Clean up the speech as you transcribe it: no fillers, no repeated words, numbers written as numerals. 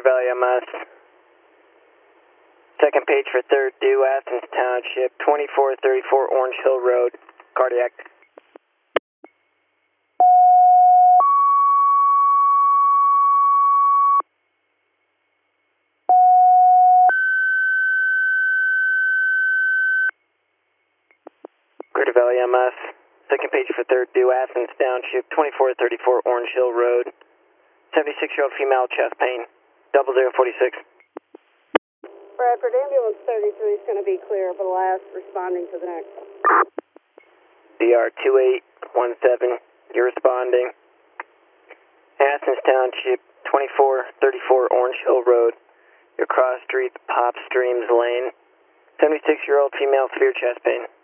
Valley MS. Second page for 3rd due, Athens Township, 2434 Orange Hill Road, cardiac. Greater Valley MS. Second page for 3rd due, Athens Township, 2434 Orange Hill Road, 76-year-old female, chest pain, 0046. Bradford, ambulance 33 is going to be clear, but last responding to the next. DR 2817, you're responding. Athens Township, 2434 Orange Hill Road, your cross street, Pop Streams Lane, 76-year-old female, severe chest pain.